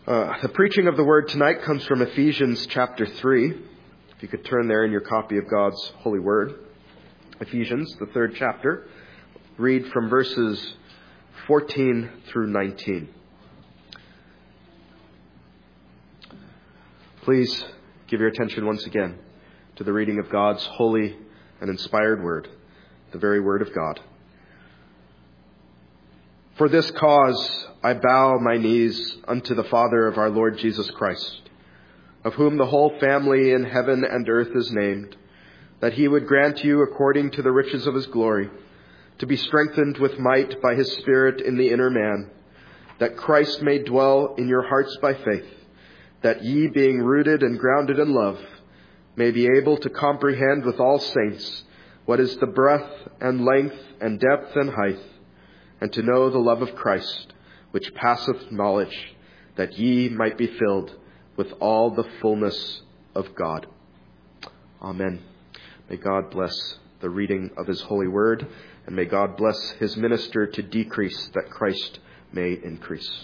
The preaching of the word tonight comes from Ephesians chapter 3. If you could turn there in your copy of God's holy word. Ephesians, the 3rd chapter. Read from verses 14 through 19. Please give your attention once again to the reading of God's holy and inspired word, the very word of God. For this cause I bow my knees unto the Father of our Lord Jesus Christ, of whom the whole family in heaven and earth is named, that he would grant you, according to the riches of his glory, to be strengthened with might by his Spirit in the inner man, that Christ may dwell in your hearts by faith, that ye, being rooted and grounded in love, may be able to comprehend with all saints what is the breadth and length and depth and height, and to know the love of Christ, which passeth knowledge, that ye might be filled with all the fullness of God. Amen. May God bless the reading of his holy word, and may God bless his minister to decrease, that Christ may increase.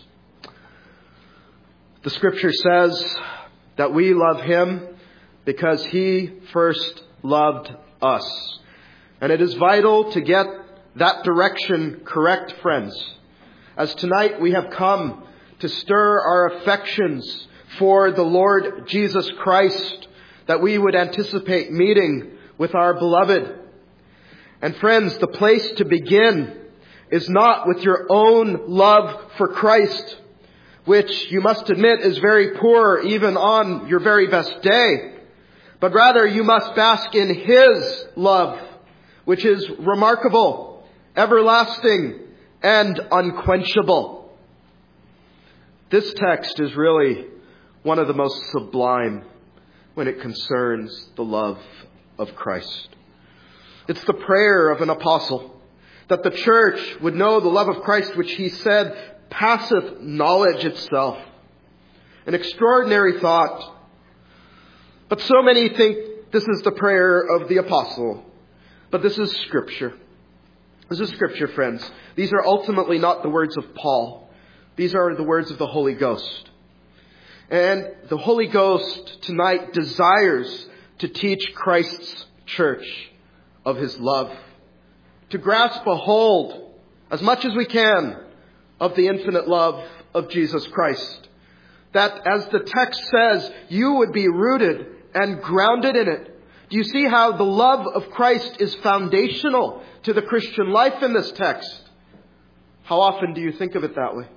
The scripture says that we love him because he first loved us. And it is vital to get that direction correct, friends. As tonight we have come to stir our affections for the Lord Jesus Christ, that we would anticipate meeting with our beloved. And friends, the place to begin is not with your own love for Christ, which you must admit is very poor even on your very best day. But rather you must bask in his love, which is remarkable, everlasting, and unquenchable. This text is really one of the most sublime when it concerns the love of Christ. It's the prayer of an apostle that the church would know the love of Christ, which he said passeth knowledge itself. An extraordinary thought. But so many think this is the prayer of the apostle. But this is Scripture. This is Scripture, friends. These are ultimately not the words of Paul. These are the words of the Holy Ghost. And the Holy Ghost tonight desires to teach Christ's church of his love. To grasp a hold, as much as we can, of the infinite love of Jesus Christ. That, as the text says, you would be rooted and grounded in it. Do you see how the love of Christ is foundational to the Christian life in this text? How often do you think of it that way?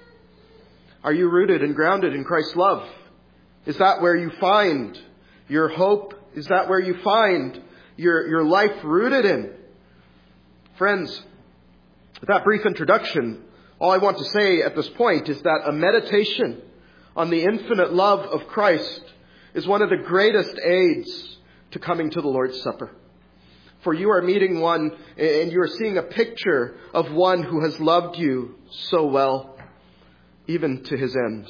Are you rooted and grounded in Christ's love? Is that where you find your hope? Is that where you find your life rooted in? Friends, with that brief introduction, all I want to say at this point is that a meditation on the infinite love of Christ is one of the greatest aids to coming to the Lord's Supper. For you are meeting one, and you are seeing a picture of one who has loved you so well, even to his end.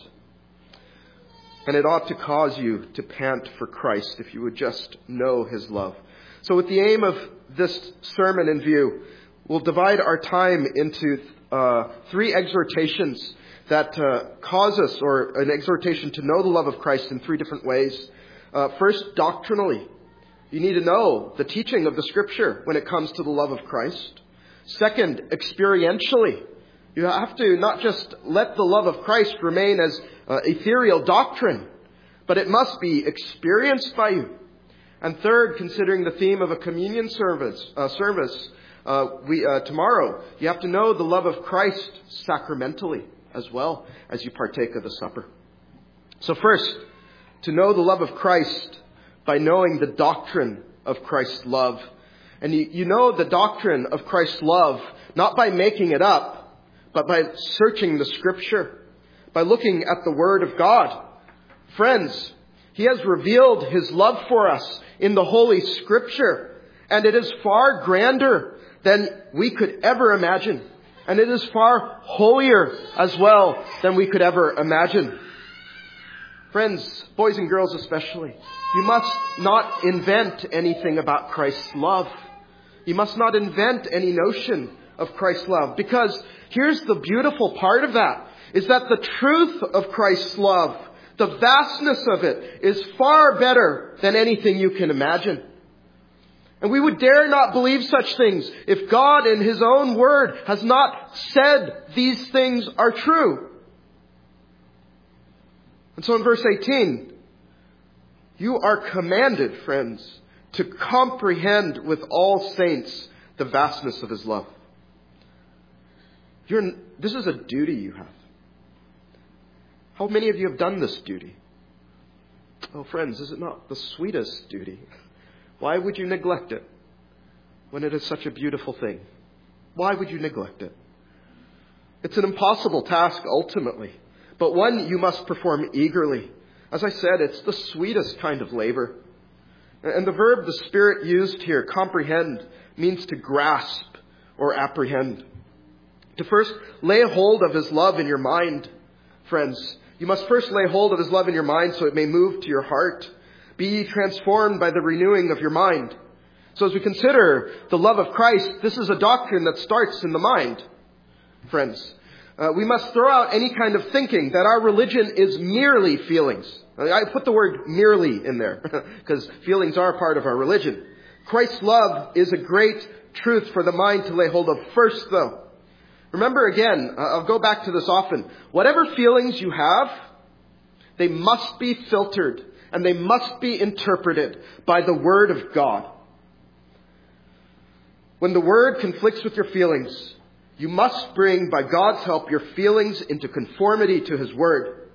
And it ought to cause you to pant for Christ if you would just know his love. So with the aim of this sermon in view, we'll divide our time into 3 exhortations that cause us, or an exhortation to know the love of Christ in 3 different ways. First, doctrinally. You need to know the teaching of the Scripture when it comes to the love of Christ. Second, experientially. You have to not just let the love of Christ remain as ethereal doctrine, but it must be experienced by you. And third, considering the theme of a communion service, tomorrow, you have to know the love of Christ sacramentally as well as you partake of the supper. So first, to know the love of Christ by knowing the doctrine of Christ's love. And you know the doctrine of Christ's love not by making it up, but by searching the Scripture, by looking at the Word of God. Friends, he has revealed his love for us in the Holy Scripture, and it is far grander than we could ever imagine. And it is far holier as well than we could ever imagine. Friends, boys and girls especially, you must not invent anything about Christ's love. You must not invent any notion of Christ's love. Because here's the beautiful part of that, is that the truth of Christ's love, the vastness of it, is far better than anything you can imagine. And we would dare not believe such things if God in His own Word has not said these things are true. And so in verse 18, you are commanded, friends, to comprehend with all saints the vastness of His love. This is a duty you have. How many of you have done this duty? Oh, friends, is it not the sweetest duty? Why would you neglect it when it is such a beautiful thing? Why would you neglect it? It's an impossible task ultimately, but one you must perform eagerly. As I said, it's the sweetest kind of labor. And the verb the Spirit used here, comprehend, means to grasp or apprehend. To first lay hold of His love in your mind, friends. You must first lay hold of His love in your mind so it may move to your heart. Be ye transformed by the renewing of your mind. So as we consider the love of Christ, this is a doctrine that starts in the mind, friends. We must throw out any kind of thinking that our religion is merely feelings. I put the word merely in there because feelings are part of our religion. Christ's love is a great truth for the mind to lay hold of first, though. Remember again, I'll go back to this often. Whatever feelings you have, they must be filtered and they must be interpreted by the Word of God. When the Word conflicts with your feelings, you must bring, by God's help, your feelings into conformity to His Word.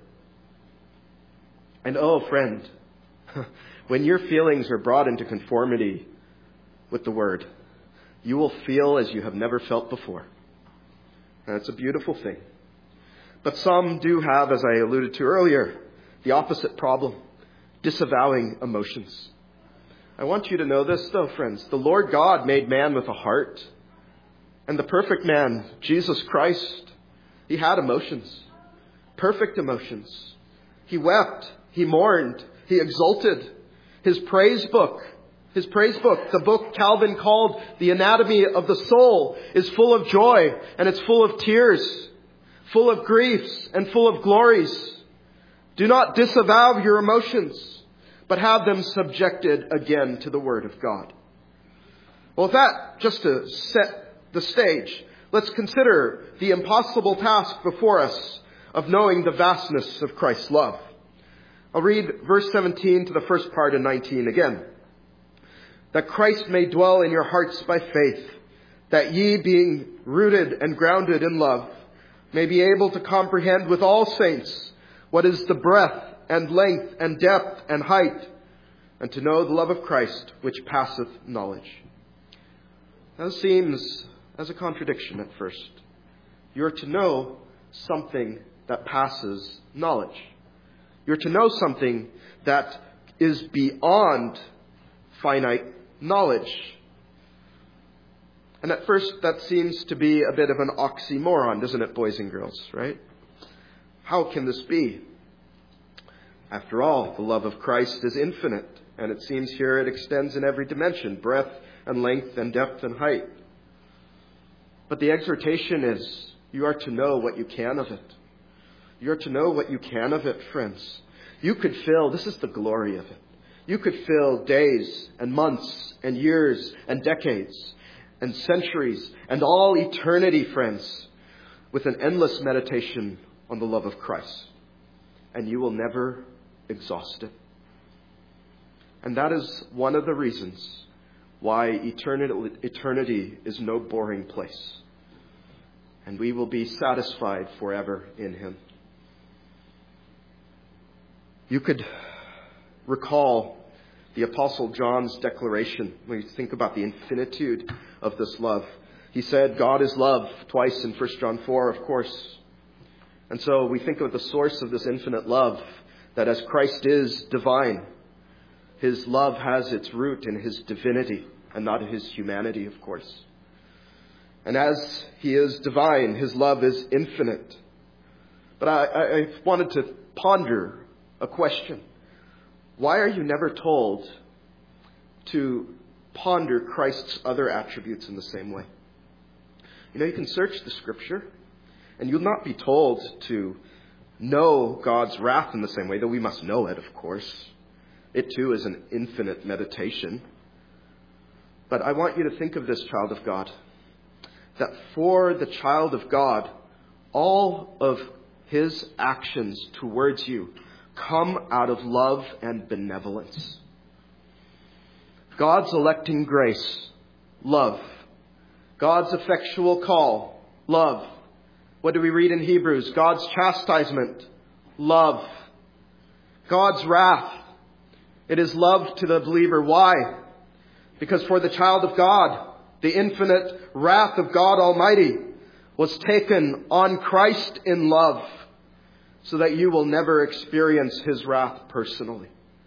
And oh, friend, when your feelings are brought into conformity with the Word, you will feel as you have never felt before. And it's a beautiful thing. But some do have, as I alluded to earlier, the opposite problem, disavowing emotions. I want you to know this, though, friends. The Lord God made man with a heart. And the perfect man, Jesus Christ, He had emotions. Perfect emotions. He wept. He mourned. He exulted. His praise book, the book Calvin called The Anatomy of the Soul, is full of joy and it's full of tears, full of griefs and full of glories. Do not disavow your emotions, but have them subjected again to the Word of God. Well, with that, just to set the stage, let's consider the impossible task before us of knowing the vastness of Christ's love. I'll read verse 17 to the first part of 19 again. That Christ may dwell in your hearts by faith, that ye, being rooted and grounded in love, may be able to comprehend with all saints what is the breadth and length and depth and height, and to know the love of Christ, which passeth knowledge. That seems as a contradiction at first. You're to know something that passes knowledge. You're to know something that is beyond finite knowledge. And at first that seems to be a bit of an oxymoron, doesn't it, boys and girls, right? How can this be? After all, the love of Christ is infinite, and it seems here it extends in every dimension, breadth and length and depth and height. But the exhortation is, you are to know what you can of it. You are to know what you can of it, friends. You could fill, this is the glory of it, you could fill days and months and years and decades and centuries and all eternity, friends, with an endless meditation on the love of Christ. And you will never exhaust it. And that is one of the reasons why eternity is no boring place. And we will be satisfied forever in Him. You could recall the Apostle John's declaration when you think about the infinitude of this love. He said, God is love, twice in 1 John 4, of course. And so we think of the source of this infinite love, that as Christ is divine, His love has its root in His divinity and not in His humanity, of course. And as He is divine, His love is infinite. But I wanted to ponder a question. Why are you never told to ponder Christ's other attributes in the same way? You can search the Scripture, and you'll not be told to know God's wrath in the same way, though we must know it, of course. It too is an infinite meditation. But I want you to think of this, child of God, that for the child of God, all of his actions towards you come out of love and benevolence. God's electing grace, love. God's effectual call, love. What do we read in Hebrews? God's chastisement, love. God's wrath, it is love to the believer. Why? Because for the child of God, the infinite wrath of God Almighty was taken on Christ in love, so that you will never experience His wrath personally.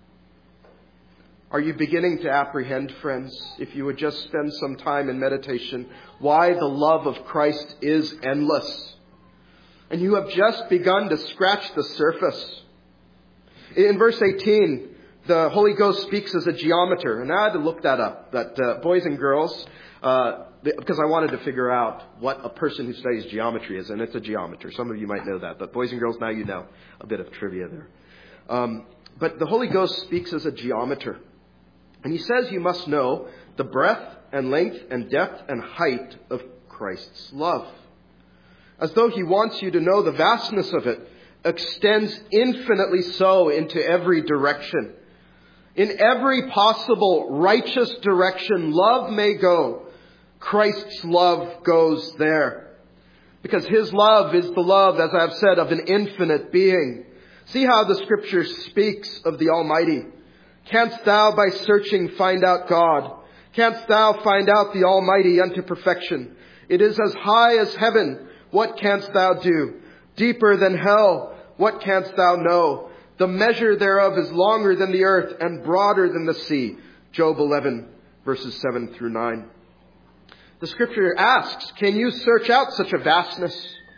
Are you beginning to apprehend, friends, if you would just spend some time in meditation, why the love of Christ is endless? And you have just begun to scratch the surface. In verse 18, the Holy Ghost speaks as a geometer. And I had to look that up, that boys and girls, because I wanted to figure out what a person who studies geometry is. And it's a geometer. Some of you might know that. But boys and girls, now you know a bit of trivia there. But the Holy Ghost speaks as a geometer. And he says you must know the breadth and length and depth and height of Christ's love. As though he wants you to know the vastness of it extends infinitely so into every direction. In every possible righteous direction love may go, Christ's love goes there. Because His love is the love, as I've said, of an infinite being. See how the Scripture speaks of the Almighty. Canst thou by searching find out God? Canst thou find out the Almighty unto perfection? It is as high as heaven. What canst thou do? Deeper than hell. What canst thou know? The measure thereof is longer than the earth and broader than the sea. Job 11, verses 7 through 9. The Scripture asks, can you search out such a vastness?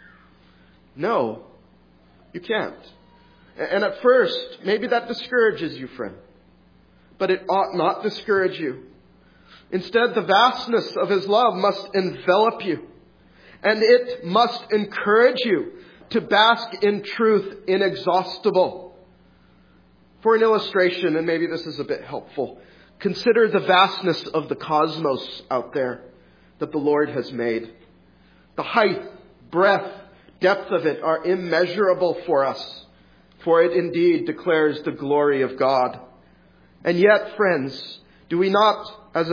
No, you can't. And at first, maybe that discourages you, friend. But it ought not discourage you. Instead, the vastness of His love must envelop you. And it must encourage you to bask in truth inexhaustible. For an illustration, and maybe this is a bit helpful, consider the vastness of the cosmos out there that the Lord has made. The height, breadth, depth of it are immeasurable for us, for it indeed declares the glory of God. And yet, friends, do we not, as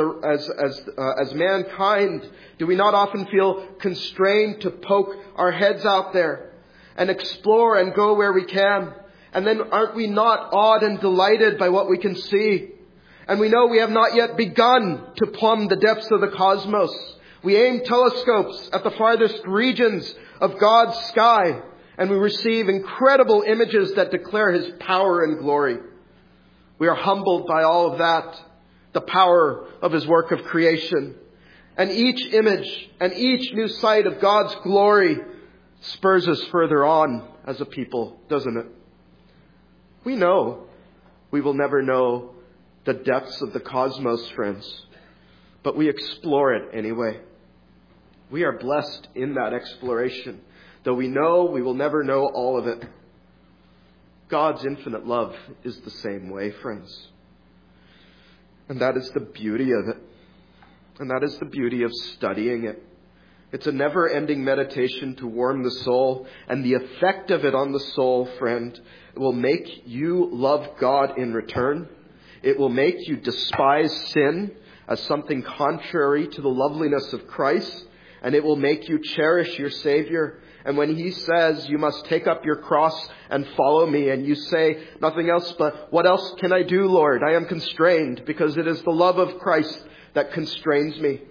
mankind, do we not often feel constrained to poke our heads out there and explore and go where we can? And then aren't we not awed and delighted by what we can see? And we know we have not yet begun to plumb the depths of the cosmos. We aim telescopes at the farthest regions of God's sky, and we receive incredible images that declare His power and glory. We are humbled by all of that, the power of His work of creation. And each image and each new sight of God's glory spurs us further on as a people, doesn't it? We know we will never know the depths of the cosmos, friends, but we explore it anyway. We are blessed in that exploration, though we know we will never know all of it. God's infinite love is the same way, friends. And that is the beauty of it. And that is the beauty of studying it. It's a never-ending meditation to warm the soul. And the effect of it on the soul, friend, will make you love God in return. It will make you despise sin as something contrary to the loveliness of Christ. And it will make you cherish your Savior. And when He says, you must take up your cross and follow me, and you say nothing else but, what else can I do, Lord? I am constrained, because it is the love of Christ that constrains me.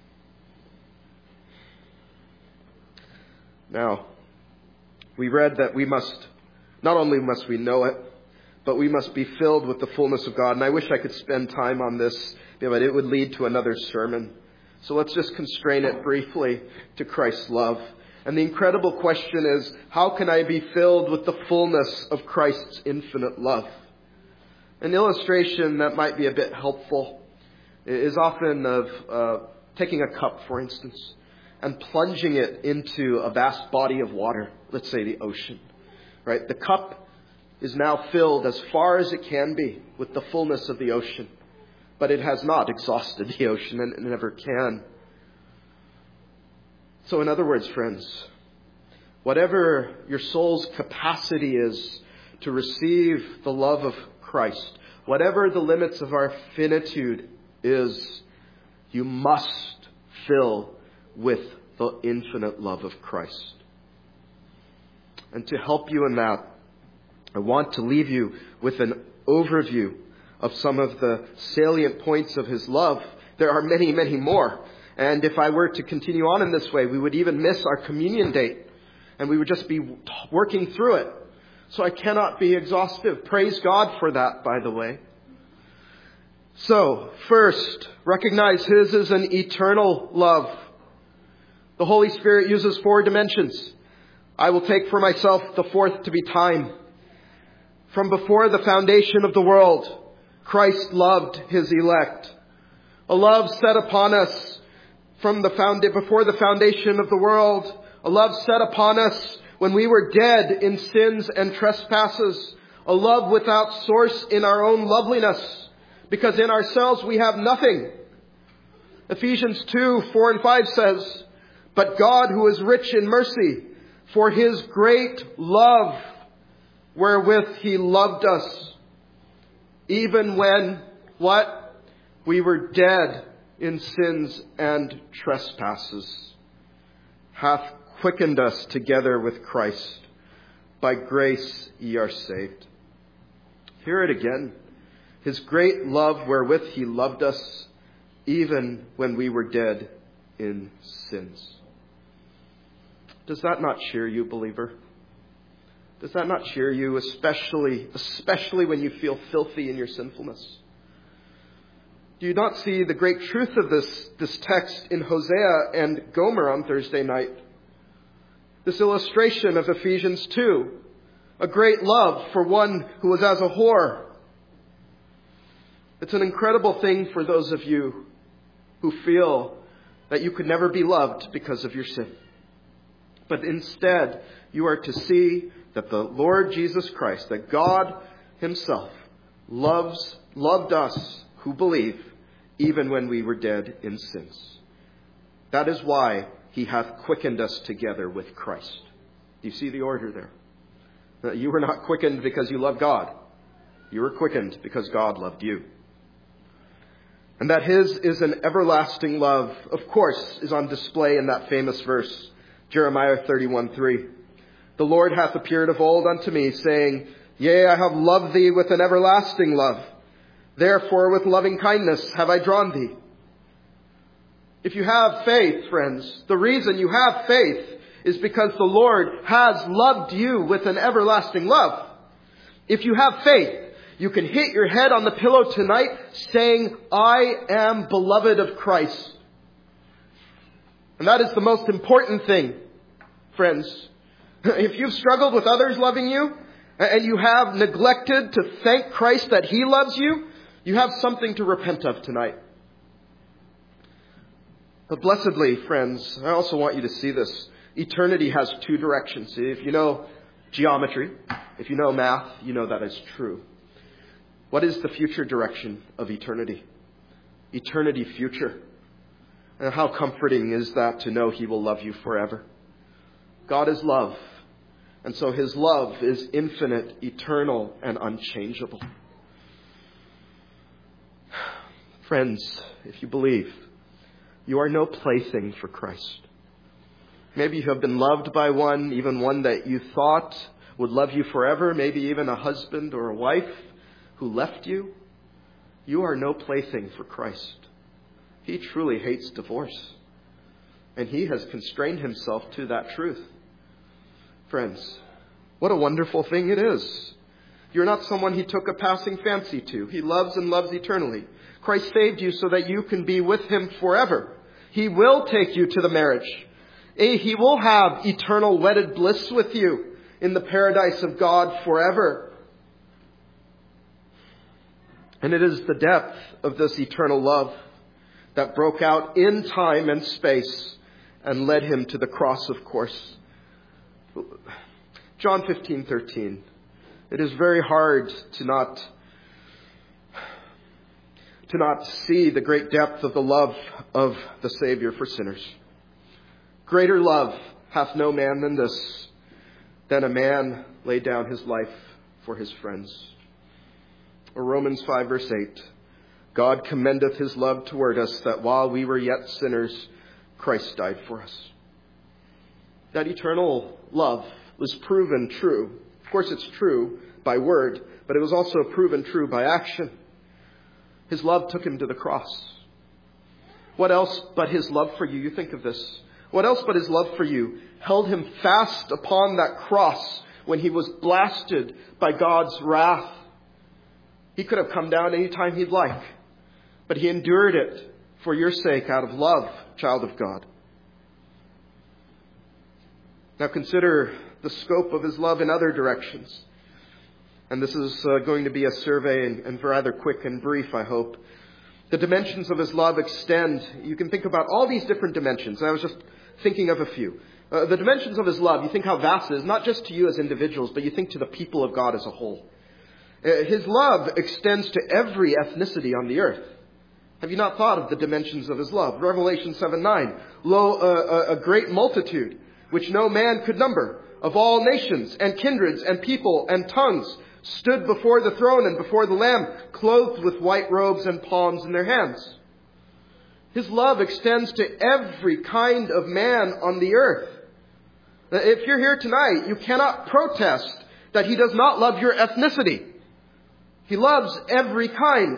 Now, we read that we must, not only must we know it, but we must be filled with the fullness of God. And I wish I could spend time on this, but it would lead to another sermon. So let's just constrain it briefly to Christ's love. And the incredible question is, how can I be filled with the fullness of Christ's infinite love? An illustration that might be a bit helpful is often of taking a cup, for instance. and plunging it into a vast body of water, let's say the ocean. Right? The cup is now filled as far as it can be with the fullness of the ocean. But it has not exhausted the ocean, and it never can. So in other words, friends, whatever your soul's capacity is to receive the love of Christ, whatever the limits of our finitude is, you must fill with the infinite love of Christ. And to help you in that, I want to leave you with an overview of some of the salient points of His love. There are many, many more. And if I were to continue on in this way, we would even miss our communion date. And we would just be working through it. So I cannot be exhaustive. Praise God for that, by the way. So, first, recognize His is an eternal love. The Holy Spirit uses 4 dimensions. I will take for myself the 4th to be time. From before the foundation of the world, Christ loved His elect. A love set upon us from before the foundation of the world. A love set upon us when we were dead in sins and trespasses. A love without source in our own loveliness, because in ourselves we have nothing. Ephesians 2:4-5 says, "But God, who is rich in mercy, for His great love wherewith He loved us, even when," what? "We were dead in sins and trespasses, hath quickened us together with Christ. By grace ye are saved." Hear it again. His great love wherewith He loved us, even when we were dead in sins. Does that not cheer you, believer? Does that not cheer you, especially when you feel filthy in your sinfulness? Do you not see the great truth of this text in Hosea and Gomer on Thursday night? This illustration of Ephesians 2, a great love for one who was as a whore. It's an incredible thing for those of you who feel that you could never be loved because of your sin. But instead, you are to see that the Lord Jesus Christ, that God Himself loved us who believe, even when we were dead in sins. That is why He hath quickened us together with Christ. Do you see the order there? You were not quickened because you love God. You were quickened because God loved you. And that His is an everlasting love, of course, is on display in that famous verse, Jeremiah 31:3. "The Lord hath appeared of old unto me, saying, Yea, I have loved thee with an everlasting love. Therefore with loving kindness have I drawn thee." If you have faith, friends, the reason you have faith is because the Lord has loved you with an everlasting love. If you have faith, you can hit your head on the pillow tonight saying, "I am beloved of Christ." And that is the most important thing, friends. If you've struggled with others loving you, and you have neglected to thank Christ that He loves you, you have something to repent of tonight. But blessedly, friends, I also want you to see this. Eternity has 2 directions. If you know geometry, if you know math, you know that is true. What is the future direction of eternity? Eternity future. And how comforting is that to know He will love you forever. God is love. And so His love is infinite, eternal, and unchangeable. Friends, if you believe, you are no plaything for Christ. Maybe you have been loved by one, even one that you thought would love you forever, maybe even a husband or a wife who left you. You are no plaything for Christ. He truly hates divorce. And He has constrained Himself to that truth. Friends, what a wonderful thing it is. You're not someone He took a passing fancy to. He loves and loves eternally. Christ saved you so that you can be with Him forever. He will take you to the marriage. He will have eternal wedded bliss with you in the paradise of God forever. And it is the depth of this eternal love that broke out in time and space and led him to the cross, of course. John 15:13. It is very hard to not see the great depth of the love of the Savior for sinners. Greater love hath no man than this, than a man lay down his life for his friends. Or Romans 5 verse 8. God commendeth his love toward us, that while we were yet sinners, Christ died for us. That eternal love was proven true. Of course, it's true by word, but it was also proven true by action. His love took him to the cross. What else but his love for you? You think of this. What else but his love for you held him fast upon that cross when he was blasted by God's wrath? He could have come down any time he'd like, but he endured it for your sake out of love, child of God. Now consider the scope of his love in other directions. And this is going to be a survey and rather quick and brief, I hope. The dimensions of his love extend. You can think about all these different dimensions. And I was just thinking of a few. The dimensions of his love, you think how vast it is, not just to you as individuals, but you think to the people of God as a whole. His love extends to every ethnicity on the earth. Have you not thought of the dimensions of his love? Revelation 7:9. Lo, a great multitude, which no man could number, of all nations and kindreds and people and tongues, stood before the throne and before the Lamb, clothed with white robes and palms in their hands. His love extends to every kind of man on the earth. If you're here tonight, you cannot protest that he does not love your ethnicity. He loves every kind.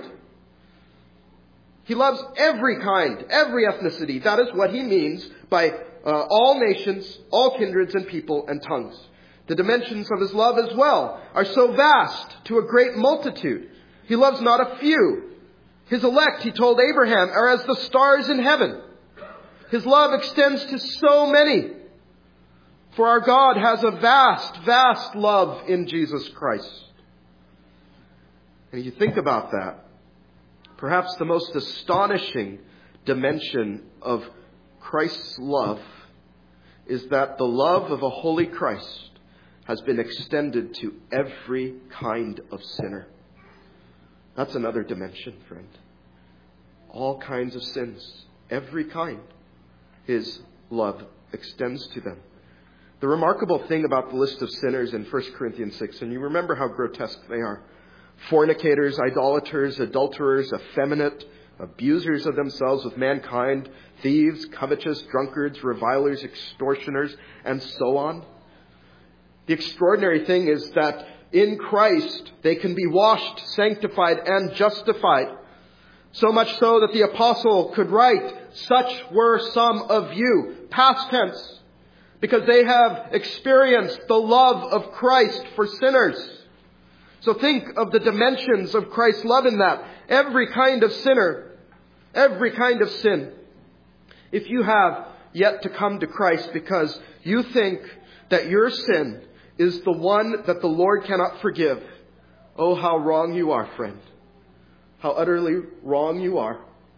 He loves every kind, every ethnicity. That is what he means by all nations, all kindreds and people and tongues. The dimensions of his love as well are so vast to a great multitude. He loves not a few. His elect, he told Abraham, are as the stars in heaven. His love extends to so many. For our God has a vast, vast love in Jesus Christ. And you think about that, perhaps the most astonishing dimension of Christ's love is that the love of a holy Christ has been extended to every kind of sinner. That's another dimension, friend. All kinds of sins, every kind, his love extends to them. The remarkable thing about the list of sinners in 1 Corinthians 6, and you remember how grotesque they are. Fornicators, idolaters, adulterers, effeminate, abusers of themselves with mankind, thieves, covetous, drunkards, revilers, extortioners, and so on. The extraordinary thing is that in Christ they can be washed, sanctified, and justified. So much so that the apostle could write, such were some of you, past tense, because they have experienced the love of Christ for sinners. So think of the dimensions of Christ's love in that. Every kind of sinner, every kind of sin. If you have yet to come to Christ because you think that your sin is the one that the Lord cannot forgive, oh, how wrong you are, friend. How utterly wrong you are.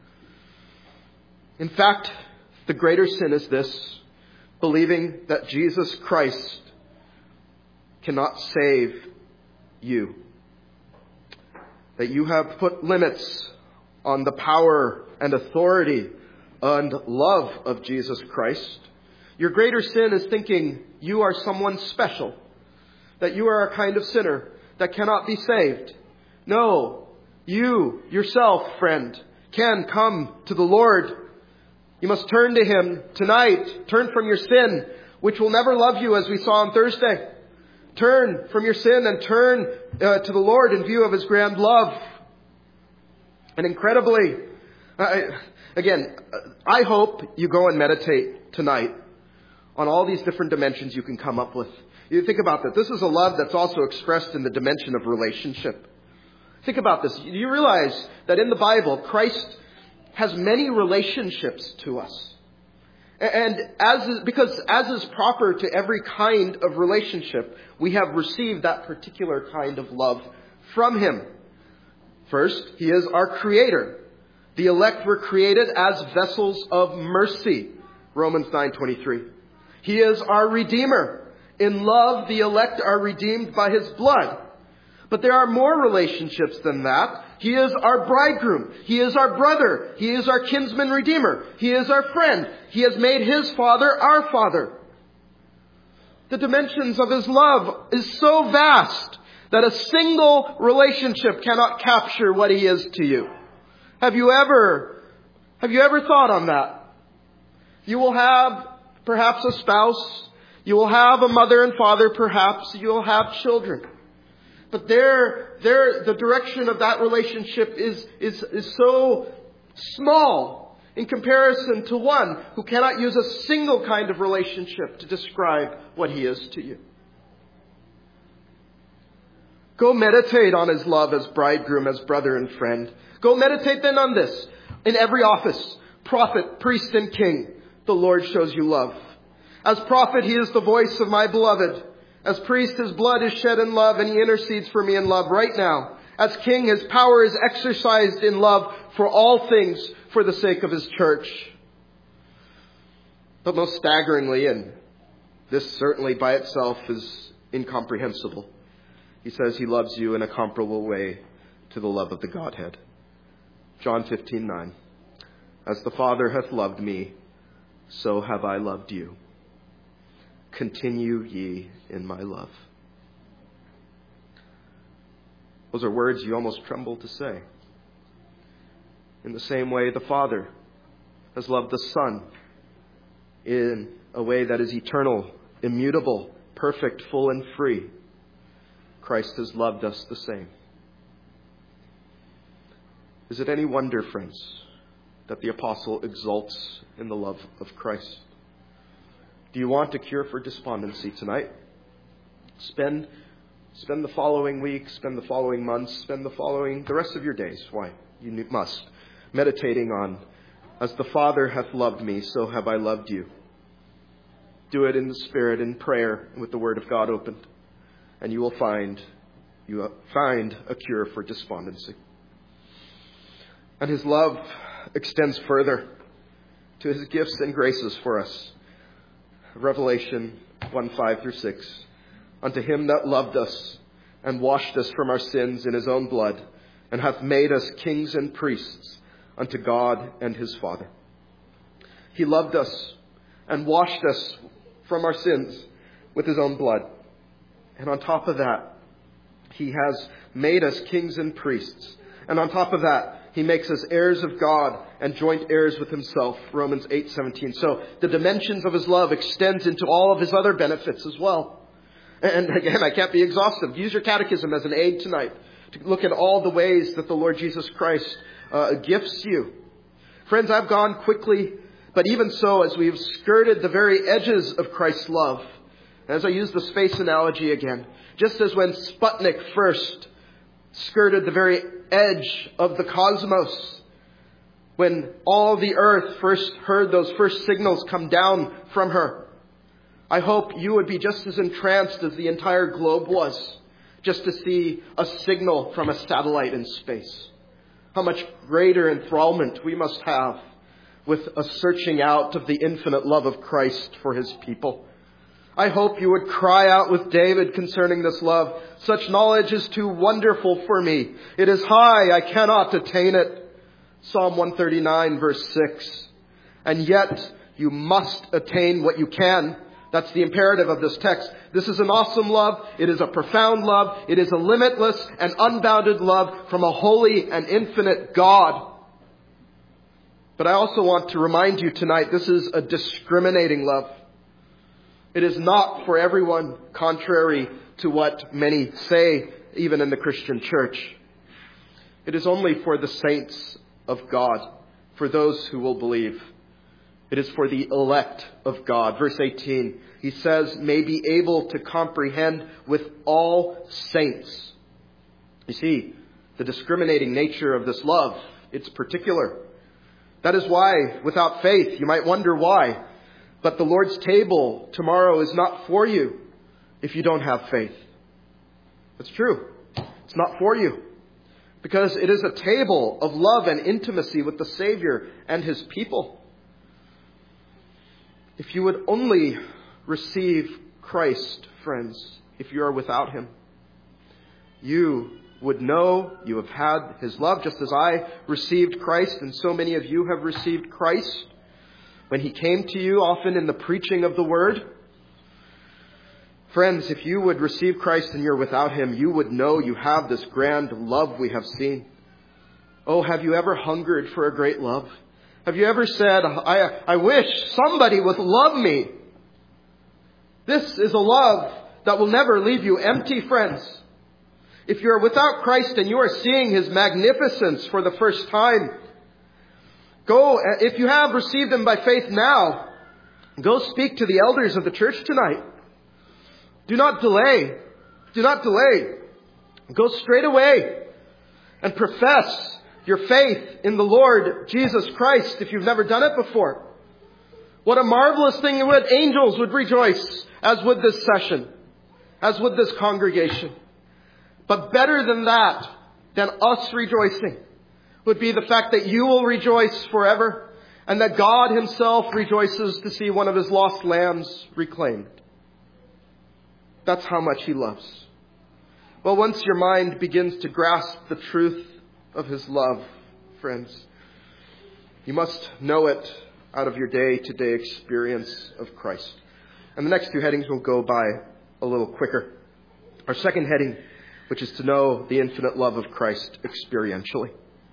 In fact, the greater sin is this: believing that Jesus Christ cannot save you. That you have put limits on the power and authority and love of Jesus Christ. Your greater sin is thinking you are someone special. That you are a kind of sinner that cannot be saved. No, you yourself, friend, can come to the Lord. You must turn to Him tonight. Turn from your sin, which will never love you, as we saw on Thursday. Turn from your sin and turn to the Lord in view of His grand love. And incredibly, I hope you go and meditate tonight on all these different dimensions you can come up with. You think about that. This is a love that's also expressed in the dimension of relationship. Think about this. You realize that in the Bible, Christ has many relationships to us. And because as is proper to every kind of relationship, we have received that particular kind of love from Him. First, He is our Creator. The elect were created as vessels of mercy. Romans 9:23. He is our Redeemer. In love, the elect are redeemed by His blood. But there are more relationships than that. He is our bridegroom. He is our brother. He is our kinsman redeemer. He is our friend. He has made His Father our Father. The dimensions of His love is so vast that a single relationship cannot capture what He is to you. Have you ever thought on that? You will have perhaps a spouse. You will have a mother and father, perhaps. You will have children. But the direction of that relationship is so small in comparison to one who cannot use a single kind of relationship to describe what He is to you. Go meditate on His love as bridegroom, as brother and friend. Go meditate then on this. In every office, prophet, priest, and king, the Lord shows you love. As prophet, He is the voice of my beloved. As priest, His blood is shed in love, and He intercedes for me in love right now. As king, His power is exercised in love for all things for the sake of His church. But most staggeringly, and this certainly by itself is incomprehensible, He says He loves you in a comparable way to the love of the Godhead. John 15:9. As the Father hath loved me, so have I loved you. Continue ye in my love. Those are words you almost tremble to say. In the same way, the Father has loved the Son in a way that is eternal, immutable, perfect, full, and free. Christ has loved us the same. Is it any wonder, friends, that the apostle exults in the love of Christ? Do you want a cure for despondency tonight? Spend the following week, spend the following months, spend the rest of your days. Why? You must. Meditating on, as the Father hath loved me, so have I loved you. Do it in the Spirit, in prayer, with the Word of God opened. And you will find a cure for despondency. And His love extends further to His gifts and graces for us. Revelation 1:5-6. Unto Him that loved us and washed us from our sins in His own blood, and hath made us kings and priests unto God and His Father. He loved us and washed us from our sins with His own blood. And on top of that, He has made us kings and priests. And on top of that, He makes us heirs of God and joint heirs with Himself. Romans 8:17. So the dimensions of His love extends into all of His other benefits as well. And again, I can't be exhaustive. Use your catechism as an aid tonight to look at all the ways that the Lord Jesus Christ gifts you. Friends, I've gone quickly, but even so, as we've skirted the very edges of Christ's love, as I use the space analogy again, just as when Sputnik first skirted the very edge of the cosmos, when all the earth first heard those first signals come down from her, I hope you would be just as entranced as the entire globe was, just to see a signal from a satellite in space. How much greater enthrallment we must have with a searching out of the infinite love of Christ for His people. I hope you would cry out with David concerning this love. Such knowledge is too wonderful for me. It is high, I cannot attain it. Psalm 139, verse 6. And yet, you must attain what you can. That's the imperative of this text. This is an awesome love. It is a profound love. It is a limitless and unbounded love from a holy and infinite God. But I also want to remind you tonight, this is a discriminating love. It is not for everyone, contrary to what many say, even in the Christian church. It is only for the saints of God, for those who will believe. It is for the elect of God. Verse 18, he says, may be able to comprehend with all saints. You see, the discriminating nature of this love, it's particular. That is why, without faith, you might wonder why. But the Lord's table tomorrow is not for you if you don't have faith. That's true. It's not for you. Because it is a table of love and intimacy with the Savior and His people. If you would only receive Christ, friends, if you are without Him, you would know you have had His love, just as I received Christ, and so many of you have received Christ when He came to you, often in the preaching of the Word. Friends, if you would receive Christ and you're without Him, you would know you have this grand love we have seen. Oh, have you ever hungered for a great love? Have you ever said, I wish somebody would love me? This is a love that will never leave you empty, friends. If you're without Christ and you are seeing His magnificence for the first time, go, if you have received Him by faith now, go speak to the elders of the church tonight. Do not delay. Do not delay. Go straight away and profess your faith in the Lord Jesus Christ if you've never done it before. What a marvelous thing it would. Angels would rejoice, as would this session, as would this congregation. But better than that, than us rejoicing, would be the fact that you will rejoice forever and that God Himself rejoices to see one of His lost lambs reclaimed. That's how much He loves. Well, once your mind begins to grasp the truth of His love, friends, you must know it out of your day-to-day experience of Christ. And the next two headings will go by a little quicker. Our second heading, which is to know the infinite love of Christ experientially.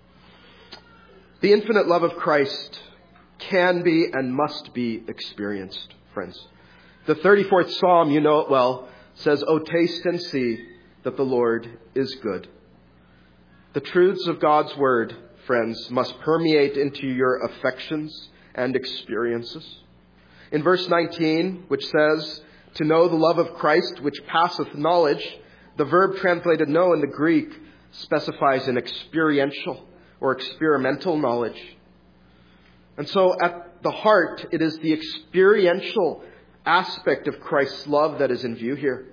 The infinite love of Christ can be and must be experienced, friends. The 34th Psalm, you know it well, says, "Oh, taste and see that the Lord is good." The truths of God's Word, friends, must permeate into your affections and experiences. In verse 19, which says, "To know the love of Christ, which passeth knowledge," the verb translated know in the Greek specifies an experiential or experimental knowledge. And so at the heart, it is the experiential aspect of Christ's love that is in view here.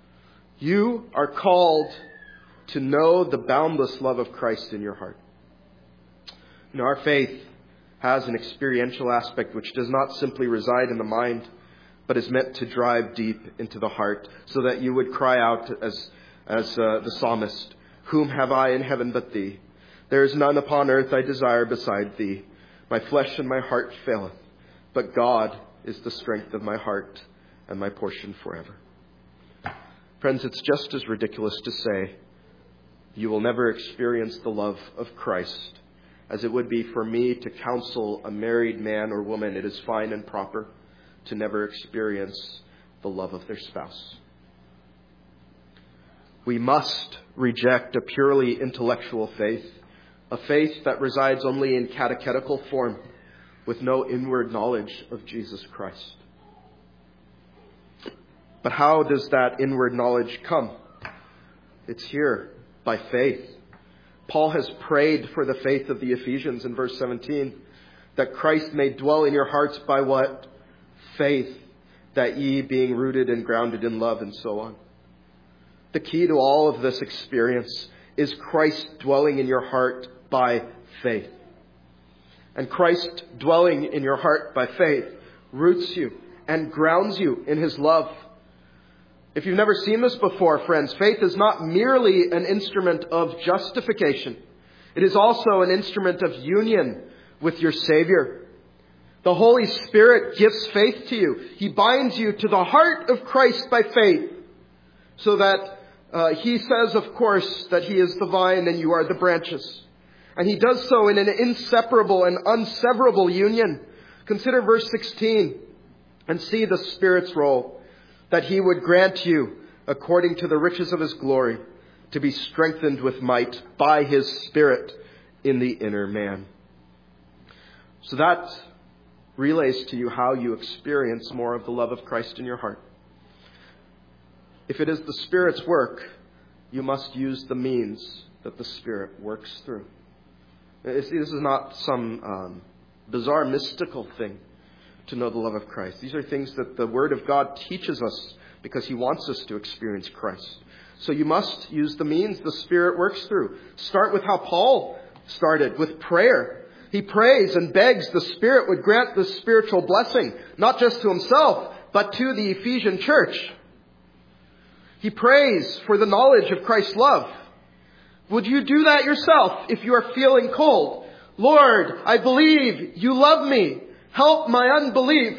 You are called to know the boundless love of Christ in your heart. Now, our faith has an experiential aspect which does not simply reside in the mind, but is meant to drive deep into the heart, so that you would cry out as the psalmist, "Whom have I in heaven but Thee? There is none upon earth I desire beside Thee. My flesh and my heart faileth, but God is the strength of my heart and my portion forever." Friends, it's just as ridiculous to say you will never experience the love of Christ as it would be for me to counsel a married man or woman it is fine and proper to never experience the love of their spouse. We must reject a purely intellectual faith, a faith that resides only in catechetical form with no inward knowledge of Jesus Christ. But how does that inward knowledge come? It's here, by faith. Paul has prayed for the faith of the Ephesians in verse 17, that Christ may dwell in your hearts by what? Faith, that ye being rooted and grounded in love, and so on. The key to all of this experience is Christ dwelling in your heart by faith. And Christ dwelling in your heart by faith roots you and grounds you in His love. If you've never seen this before, friends, faith is not merely an instrument of justification. It is also an instrument of union with your Savior. The Holy Spirit gives faith to you. He binds you to the heart of Christ by faith, so that He says, of course, that He is the vine and you are the branches. And He does so in an inseparable and unseverable union. Consider verse 16 and see the Spirit's role, that He would grant you, according to the riches of His glory, to be strengthened with might by His Spirit in the inner man. So that relays to you how you experience more of the love of Christ in your heart. If it is the Spirit's work, you must use the means that the Spirit works through. This is not some bizarre mystical thing to know the love of Christ. These are things that the Word of God teaches us because He wants us to experience Christ. So you must use the means the Spirit works through. Start with how Paul started, with prayer. He prays and begs the Spirit would grant this spiritual blessing, not just to himself, but to the Ephesian church. He prays for the knowledge of Christ's love. Would you do that yourself if you are feeling cold? Lord, I believe you love me. Help my unbelief.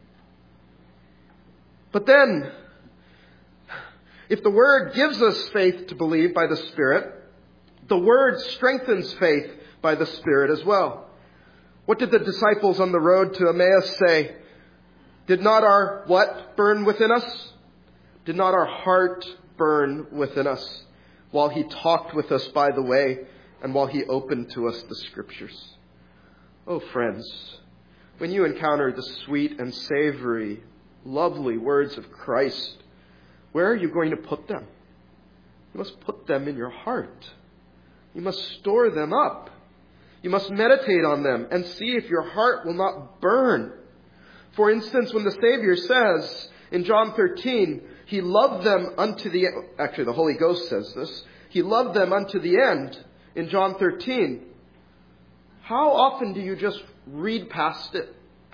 But then, if the Word gives us faith to believe by the Spirit, the Word strengthens faith by the Spirit as well. What did the disciples on the road to Emmaus say? Did not our what burn within us? Did not our heart burn within us while He talked with us by the way and while He opened to us the Scriptures? Oh, friends, when you encounter the sweet and savory, lovely words of Christ, where are you going to put them? You must put them in your heart. You must store them up. You must meditate on them and see if your heart will not burn. For instance, when the Savior says in John 13, He loved them unto the end. Actually, the Holy Ghost says this. He loved them unto the end in John 13. How often do you just read past it?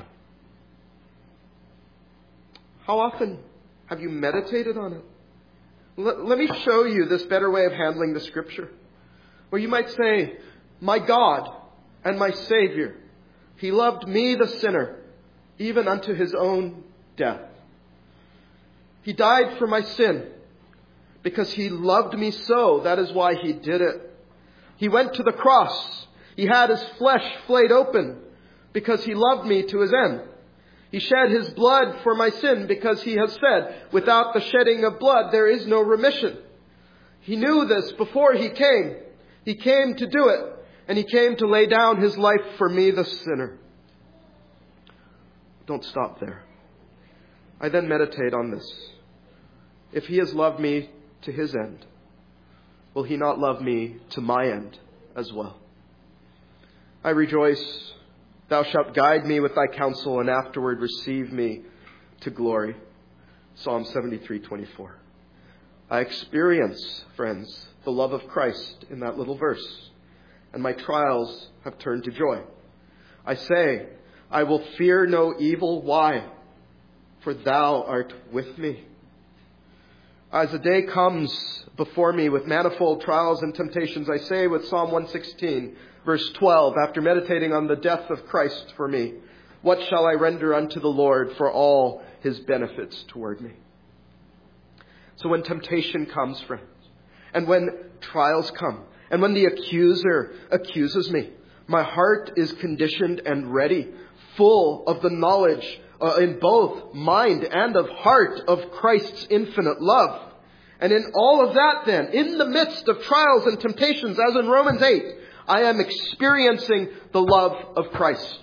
How often have you meditated on it? Let me show you this better way of handling the Scripture. Where you might say, my God and my Savior, He loved me, the sinner, even unto His own death. He died for my sin because He loved me so. That is why He did it. He went to the cross. He had His flesh flayed open because He loved me to His end. He shed His blood for my sin because He has said, without the shedding of blood, there is no remission. He knew this before He came. He came to do it. And He came to lay down His life for me, the sinner. Don't stop there. I then meditate on this. If He has loved me to His end, will He not love me to my end as well? I rejoice. Thou shalt guide me with Thy counsel, and afterward receive me to glory. Psalm 73:24. I experience, friends, the love of Christ in that little verse, and my trials have turned to joy. I say, I will fear no evil. Why? For Thou art with me. As the day comes before me with manifold trials and temptations, I say with Psalm 116, verse 12, after meditating on the death of Christ for me, what shall I render unto the Lord for all His benefits toward me? So when temptation comes, friends, and when trials come, and when the accuser accuses me, my heart is conditioned and ready, full of the knowledge in both mind and of heart of Christ's infinite love. And in all of that then, in the midst of trials and temptations, as in Romans 8, I am experiencing the love of Christ.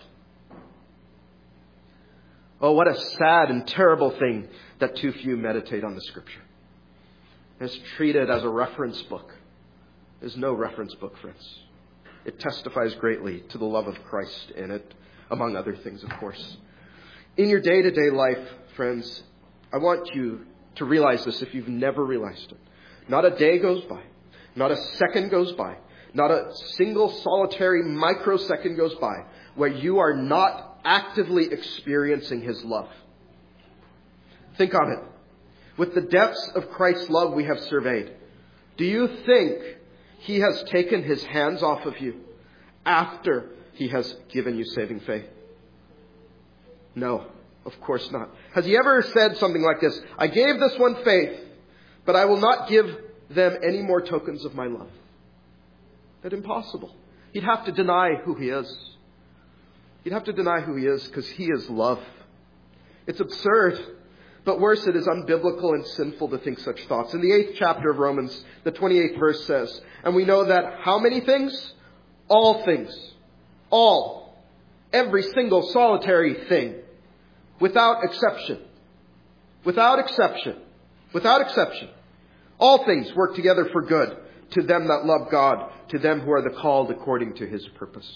Oh, what a sad and terrible thing that too few meditate on the Scripture. It's treated as a reference book. There's no reference book, friends. It testifies greatly to the love of Christ in it, among other things, of course. In your day-to-day life, friends, I want you to realize this if you've never realized it. Not a day goes by, not a second goes by, not a single solitary microsecond goes by where you are not actively experiencing His love. Think on it. With the depths of Christ's love we have surveyed, do you think He has taken His hands off of you after He has given you saving faith? No, of course not. Has He ever said something like this? I gave this one faith, but I will not give them any more tokens of my love. That's impossible. He'd have to deny who He is. He'd have to deny who He is because He is love. It's absurd. But worse, it is unbiblical and sinful to think such thoughts. In the 8th chapter of Romans, the 28th verse says, and we know that how many things? All things. All. Every single solitary thing. Without exception. Without exception. Without exception. All things work together for good to them that love God, to them who are the called according to His purpose.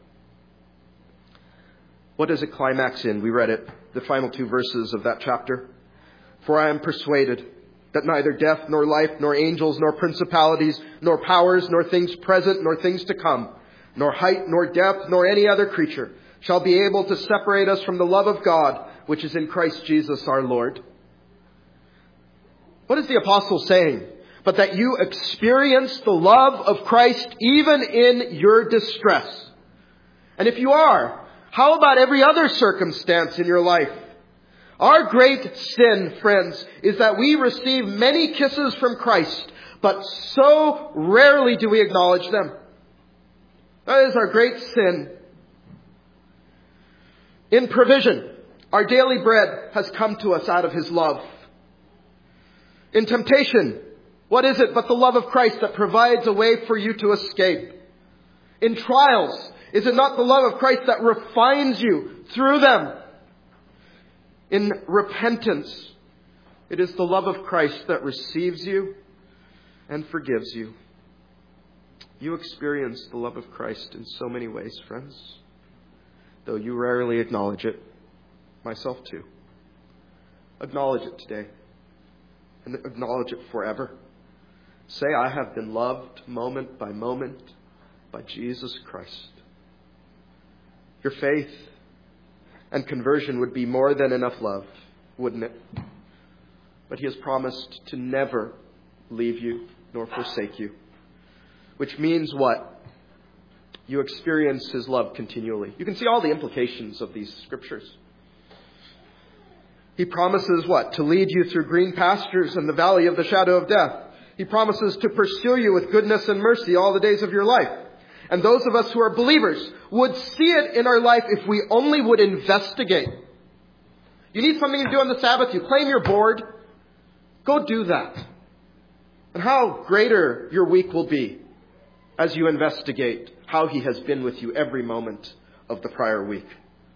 What does it climax in? We read it, the final 2 verses of that chapter. For I am persuaded that neither death, nor life, nor angels, nor principalities, nor powers, nor things present, nor things to come, nor height, nor depth, nor any other creature shall be able to separate us from the love of God, which is in Christ Jesus our Lord. What is the apostle saying? But that you experience the love of Christ even in your distress. And if you are, how about every other circumstance in your life? Our great sin, friends, is that we receive many kisses from Christ, but so rarely do we acknowledge them. That is our great sin. In provision, our daily bread has come to us out of His love. In temptation, what is it but the love of Christ that provides a way for you to escape? In trials, is it not the love of Christ that refines you through them? In repentance, it is the love of Christ that receives you and forgives you. You experience the love of Christ in so many ways, friends, though you rarely acknowledge it. Myself too. Acknowledge it today, and acknowledge it forever. Say, I have been loved moment by moment by Jesus Christ. Your faith and conversion would be more than enough love, wouldn't it? But He has promised to never leave you nor forsake you. Which means what? You experience His love continually. You can see all the implications of these scriptures. He promises what? To lead you through green pastures and the valley of the shadow of death. He promises to pursue you with goodness and mercy all the days of your life. And those of us who are believers would see it in our life if we only would investigate. You need something to do on the Sabbath. You claim you're bored. Go do that. And how greater your week will be as you investigate how He has been with you every moment of the prior week.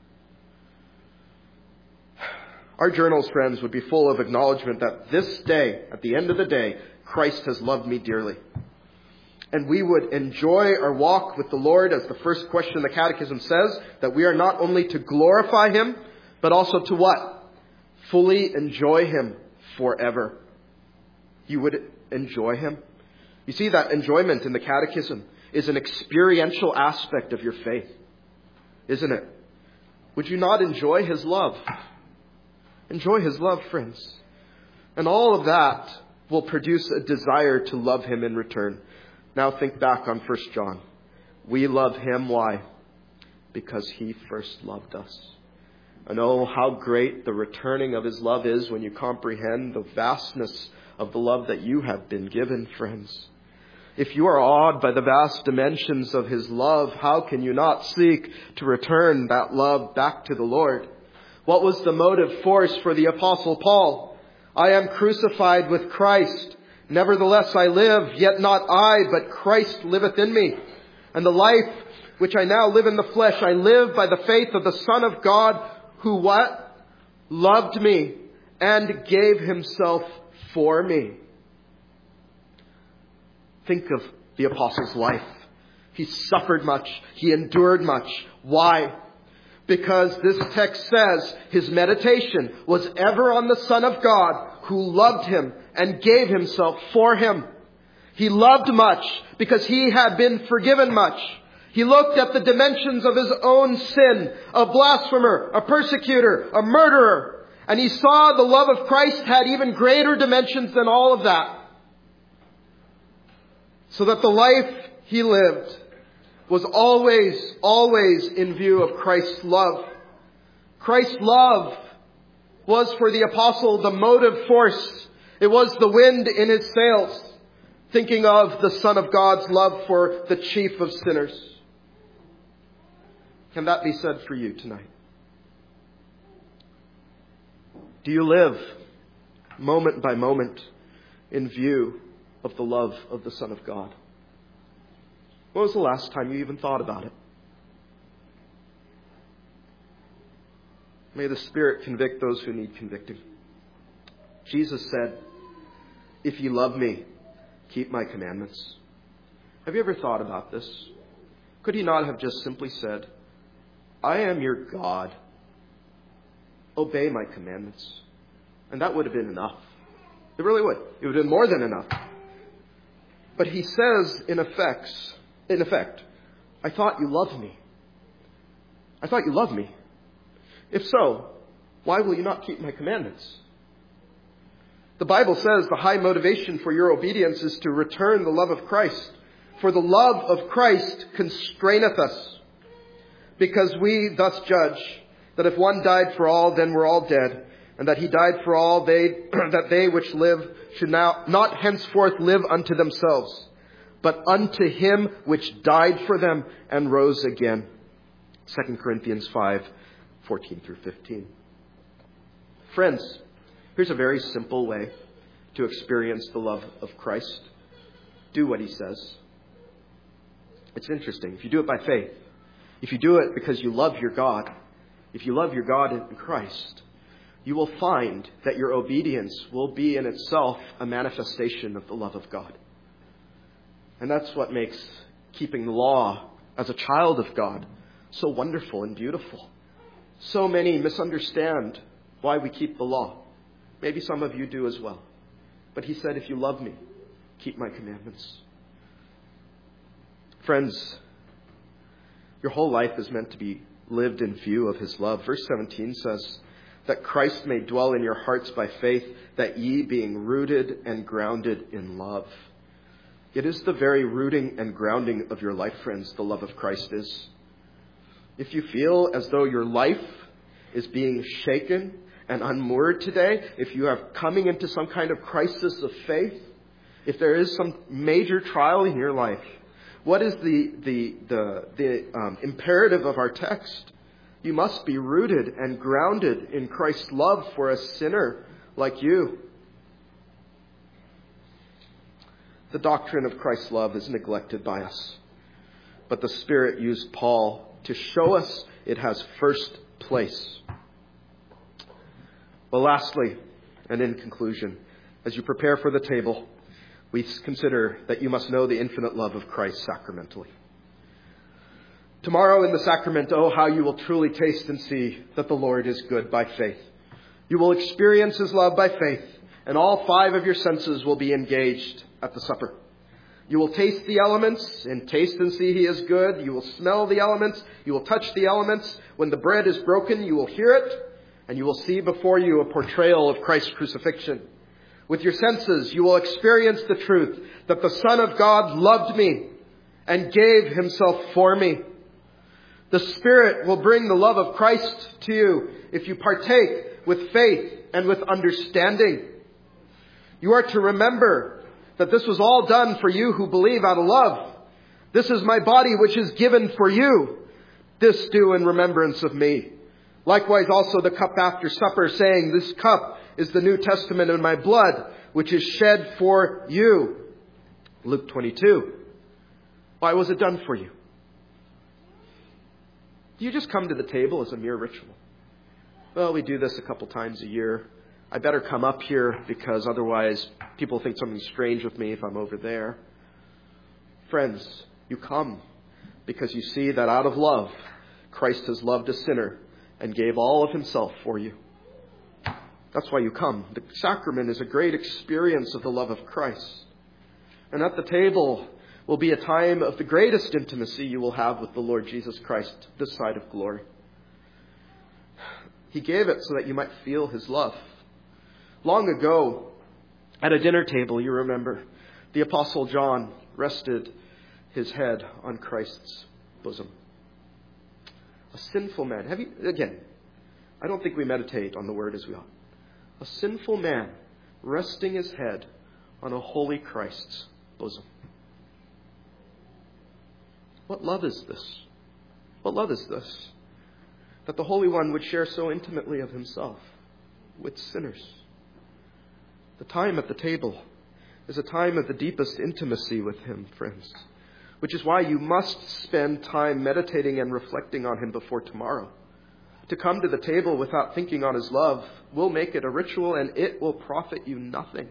Our journals, friends, would be full of acknowledgement that this day, at the end of the day, Christ has loved me dearly. And we would enjoy our walk with the Lord, as the first question in the Catechism says, that we are not only to glorify Him, but also to what? Fully enjoy Him forever. You would enjoy Him. You see, that enjoyment in the Catechism is an experiential aspect of your faith, isn't it? Would you not enjoy His love? Enjoy His love, friends. And all of that will produce a desire to love Him in return. Now think back on 1 John. We love Him, why? Because He first loved us. And oh, how great the returning of His love is when you comprehend the vastness of the love that you have been given, friends. If you are awed by the vast dimensions of His love, how can you not seek to return that love back to the Lord? What was the motive force for the Apostle Paul? I am crucified with Christ. Nevertheless I live, yet not I, but Christ liveth in me. And the life which I now live in the flesh, I live by the faith of the Son of God, who what? Loved me and gave Himself for me. Think of the Apostle's life. He suffered much. He endured much. Why? Because this text says his meditation was ever on the Son of God, who loved him and gave Himself for him. He loved much because he had been forgiven much. He looked at the dimensions of his own sin, a blasphemer, a persecutor, a murderer, and he saw the love of Christ had even greater dimensions than all of that. So that the life he lived was always in view of Christ's love. Christ's love was for the apostle the motive force. It was the wind in his sails, thinking of the Son of God's love for the chief of sinners. Can that be said for you tonight? Do you live moment by moment in view of the love of the Son of God? When was the last time you even thought about it? May the Spirit convict those who need convicting. Jesus said, if ye love me, keep my commandments. Have you ever thought about this? Could He not have just simply said, I am your God. Obey my commandments. And that would have been enough. It really would. It would have been more than enough. But He says, in effect, I thought you loved me. I thought you loved me. If so, why will you not keep my commandments? The Bible says the high motivation for your obedience is to return the love of Christ. For the love of Christ constraineth us, because we thus judge that if one died for all, then we're all dead, and that he died for all, that they which live should now not henceforth live unto themselves, but unto him which died for them and rose again. 2 Corinthians 5:14 through 15. Friends, here's a very simple way to experience the love of Christ. Do what he says. It's interesting. If you do it by faith, if you do it because you love your God, if you love your God in Christ, you will find that your obedience will be in itself a manifestation of the love of God. And that's what makes keeping the law as a child of God so wonderful and beautiful. So many misunderstand why we keep the law. Maybe some of you do as well. But he said, if you love me, keep my commandments. Friends, your whole life is meant to be lived in view of his love. Verse 17 says, that Christ may dwell in your hearts by faith, that ye being rooted and grounded in love. It is the very rooting and grounding of your life, friends, the love of Christ is. If you feel as though your life is being shaken and unmoored today, if you are coming into some kind of crisis of faith, if there is some major trial in your life, what is the imperative of our text? You must be rooted and grounded in Christ's love for a sinner like you. The doctrine of Christ's love is neglected by us, but the Spirit used Paul to show us it has first place. Well, lastly, and in conclusion, as you prepare for the table, we consider that you must know the infinite love of Christ sacramentally. Tomorrow in the sacrament, oh, how you will truly taste and see that the Lord is good by faith. You will experience his love by faith, and all 5 of your senses will be engaged at the supper. You will taste the elements, and taste and see he is good. You will smell the elements. You will touch the elements. When the bread is broken, you will hear it, and you will see before you a portrayal of Christ's crucifixion. With your senses, you will experience the truth that the Son of God loved me and gave himself for me. The Spirit will bring the love of Christ to you if you partake with faith and with understanding. You are to remember that this was all done for you who believe out of love. This is my body which is given for you. This do in remembrance of me. Likewise also the cup after supper, saying, this cup is the New Testament in my blood, which is shed for you. Luke 22. Why was it done for you? Do you just come to the table as a mere ritual? Well, we do this a couple times a year. I better come up here because otherwise people think something's strange with me if I'm over there. Friends, you come because you see that out of love, Christ has loved a sinner and gave all of himself for you. That's why you come. The sacrament is a great experience of the love of Christ. And at the table will be a time of the greatest intimacy you will have with the Lord Jesus Christ this side of glory. He gave it so that you might feel his love. Long ago, at a dinner table, you remember, the Apostle John rested his head on Christ's bosom. A sinful man. I don't think we meditate on the word as we ought. A sinful man resting his head on a holy Christ's bosom. What love is this? What love is this? That the Holy One would share so intimately of himself with sinners. The time at the table is a time of the deepest intimacy with him, friends. Which is why you must spend time meditating and reflecting on him before tomorrow. To come to the table without thinking on his love will make it a ritual, and it will profit you nothing.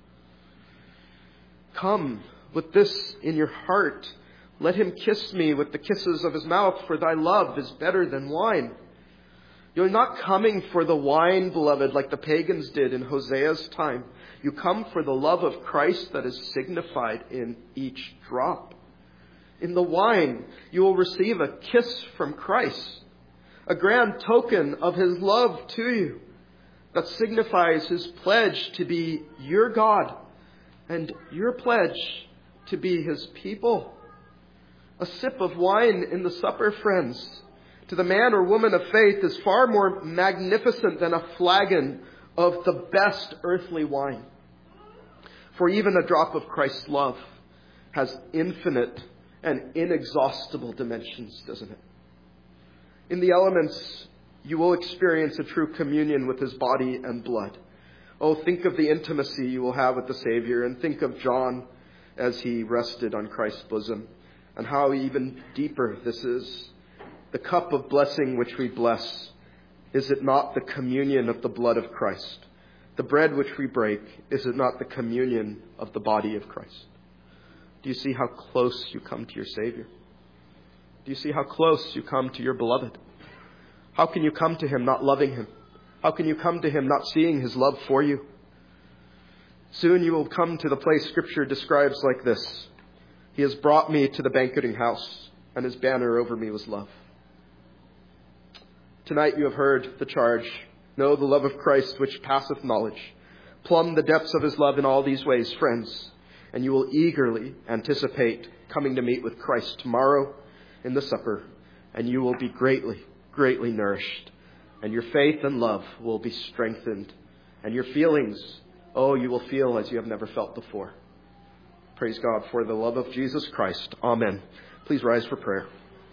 Come with this in your heart. Let him kiss me with the kisses of his mouth, for thy love is better than wine. You're not coming for the wine, beloved, like the pagans did in Hosea's time. You come for the love of Christ that is signified in each drop. In the wine, you will receive a kiss from Christ, a grand token of his love to you that signifies his pledge to be your God and your pledge to be his people. A sip of wine in the supper, friends, to the man or woman of faith is far more magnificent than a flagon of the best earthly wine. For even a drop of Christ's love has infinite and inexhaustible dimensions, doesn't it? In the elements, you will experience a true communion with his body and blood. Oh, think of the intimacy you will have with the Savior, and think of John as he rested on Christ's bosom, and how even deeper this is. The cup of blessing which we bless, is it not the communion of the blood of Christ? The bread which we break, is it not the communion of the body of Christ? Do you see how close you come to your Savior? Do you see how close you come to your beloved? How can you come to him not loving him? How can you come to him not seeing his love for you? Soon you will come to the place Scripture describes like this. He has brought me to the banqueting house, and his banner over me was love. Tonight you have heard the charge, know the love of Christ which passeth knowledge. Plumb the depths of his love in all these ways, friends, and you will eagerly anticipate coming to meet with Christ tomorrow in the supper, and you will be greatly, greatly nourished, and your faith and love will be strengthened, and your feelings, oh, you will feel as you have never felt before. Praise God for the love of Jesus Christ. Amen. Please rise for prayer.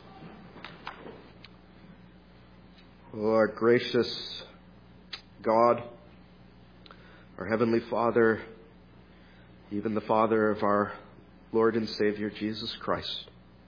Oh, our gracious God, our Heavenly Father, even the Father of our Lord and Savior, Jesus Christ.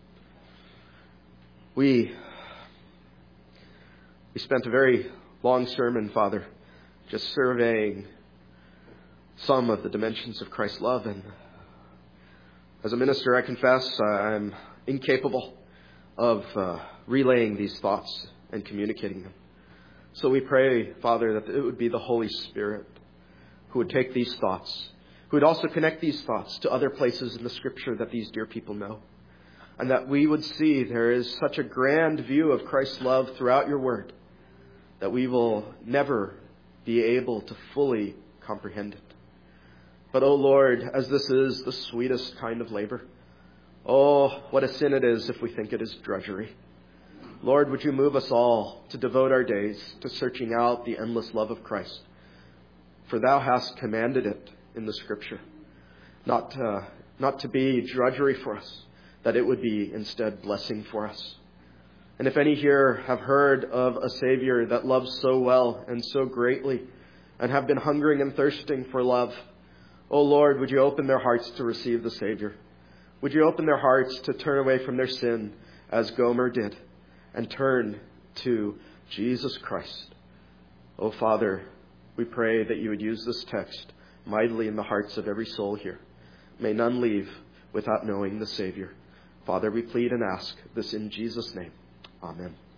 We spent a very long sermon, Father, just surveying some of the dimensions of Christ's love. And as a minister, I confess I'm incapable of relaying these thoughts and communicating them. So we pray, Father, that it would be the Holy Spirit who would take these thoughts, who would also connect these thoughts to other places in the Scripture that these dear people know. And that we would see there is such a grand view of Christ's love throughout your word that we will never be able to fully comprehend it. But, oh Lord, as this is the sweetest kind of labor, oh, what a sin it is if we think it is drudgery. Lord, would you move us all to devote our days to searching out the endless love of Christ? For thou hast commanded it in the Scripture, not to be drudgery for us, that it would be instead blessing for us. And if any here have heard of a Savior that loves so well and so greatly, and have been hungering and thirsting for love, oh Lord, would you open their hearts to receive the Savior? Would you open their hearts to turn away from their sin as Gomer did, and turn to Jesus Christ? Oh Father, we pray that you would use this text mightily in the hearts of every soul here. May none leave without knowing the Savior. Father, we plead and ask this in Jesus' name. Amen.